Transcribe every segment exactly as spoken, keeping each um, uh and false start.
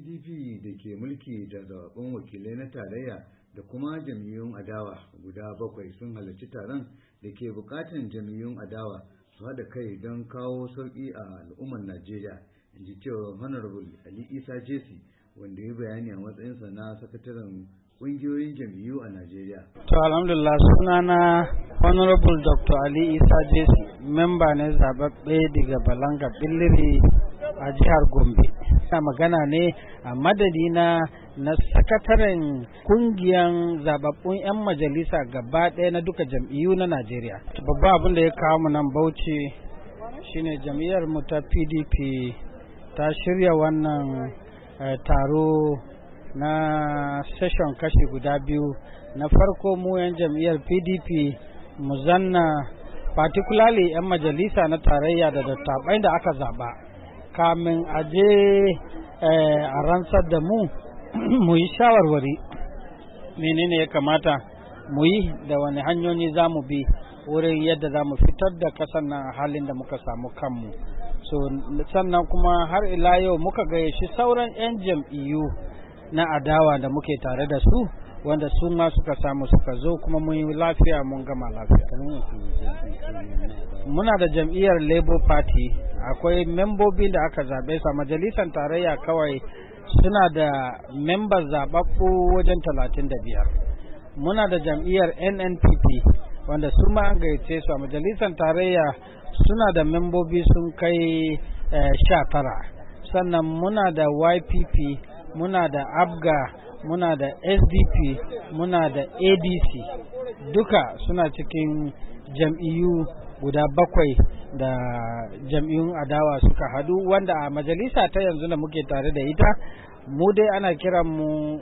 D P da ke mulki da zaɓen wakilai na tarayya da kuma jam'iyyun adawa guda bakwai sun halarci taron da ke bukatan jam'iyyun adawa su haɗa kai don kawo sauƙi a al'ummar Najeriya, in ji cewa Honorable Ali Isa Jesse, wanda ya bayani a matsayinsa na sakataren ƙungiyoyin jam'iyyu a Najeriya. To alhamdulillah, sunana Honorable Doctor Ali Isa Jesse, memba ne zababbe daga Balanga Billiri a jihar Gombe. Ina magana ne a madadina na sakataren kungiyan zababbun 'yan majalisa gaba ɗaya na duka jam'iyyu na Najeriya. Babba abin da ya kawo mu nan Bauchi shine jam'iyyar mu ta P D P ta shirya wannan eh, taro na session kashi guda biyu. Na farko mu 'yan jam'iyyar P D P mu zanna particularly 'yan majalisa na tarayya da dattabai da aka zaba kamin aje eh, a rantsar da mu mu yi shawarwari menene ya kamata mu yi da wani hanyoyi za mu bi wurin yadda za mu fitar da kasar nan halin da muka samu kanmu. So sannan kuma har ila yau muka gayyaci sauran 'yan jam'iyyu na adawa da muke tare da su wanda su ma suka samu suka zo kuma mun yi lafiya mun gama lafiya. Muna da jam'iyyar Labour Party, akwai membobi da aka zaɓe su a majalisar tarayya kawai suna da member zaɓaɓɓu wajen talatin da biyar. Muna da jam'iyyar N N P P wanda su ma an gayyace su a majalisar tarayya suna da membobi sun kai sha tara. Sannan muna da Y P P, muna da Abga, muna da S D P, muna da A D C, duka suna cikin jam'iyyu guda bakwai da jam'iyyun adawa suka hadu, wanda a majalisa ta yanzu da muke tare da ita mu dai ana kiran mu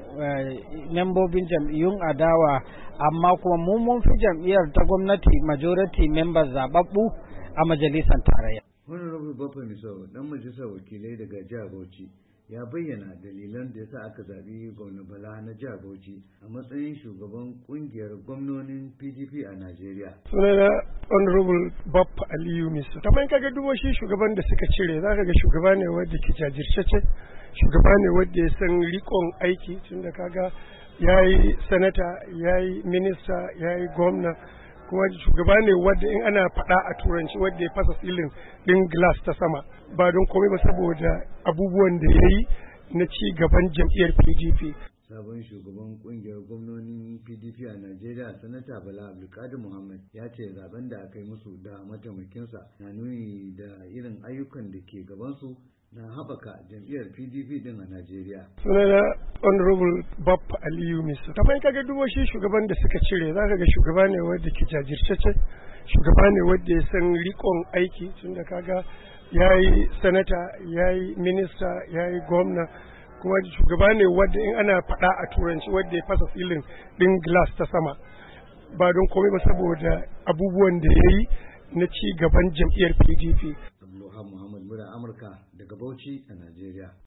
membobin jam'iyyun adawa, amma kuma mu mun fi jam'iyyar ta gwamnati majority members zababbu a majalisar tarayya. Honorable Baffa Misau, dan majalisar wakilai daga jihar Bauchi, ya bayyana dalilan da yasa aka zabi Gwamna Bala na jihar Bauchi a matsayin shugaban kungiyar gwamnonin P D P a Najeriya. Sunana Honorable Baffa Aliyu Misau. Kamar kaga dubo shi shugaban da suka cire, zaka ga shugaba ne wanda ke jajirce, shugaba ne wanda ya san rikon aiki, tunda kaga yayi sanata, yayi minista, yayi gwamna, kuma shugaba ne wadda in ana faɗa a turanci wadda ya fasa silin ɗin glass ta sama, ba don komai ba saboda abubuwan da ya yi na ci gaban jam'iyyar P D P. Sabon shugaban kungiyar gwamnonin P D P a Najeriya, Sanata Bala Abdulkadir Muhammad, ya ce zaben da aka yi musu da mataimakinsa na nuni da irin ayyukan da ke gabansu na haɓaka jam'iyyar P D P din a Najeriya. Sunana Honorable Baffa Aliyu Misau. Kamar kaga dubo shi shugaban da suka cire, zaka ga shugaba ne wanda ke jajirce, shugaba ne wanda ya san rikon aiki, tunda kaga yayi sanata, yayi minista, yayi gwamna, kuma shugaba ne wanda in ana faɗa a turanci wanda ya fasa silin ɗin glass ta sama, ba don komai ba saboda abubuwan da ya yi na ci gaban jam'iyyar P D P. Muhammad Mura Amurka daga Bauchi a Najeriya.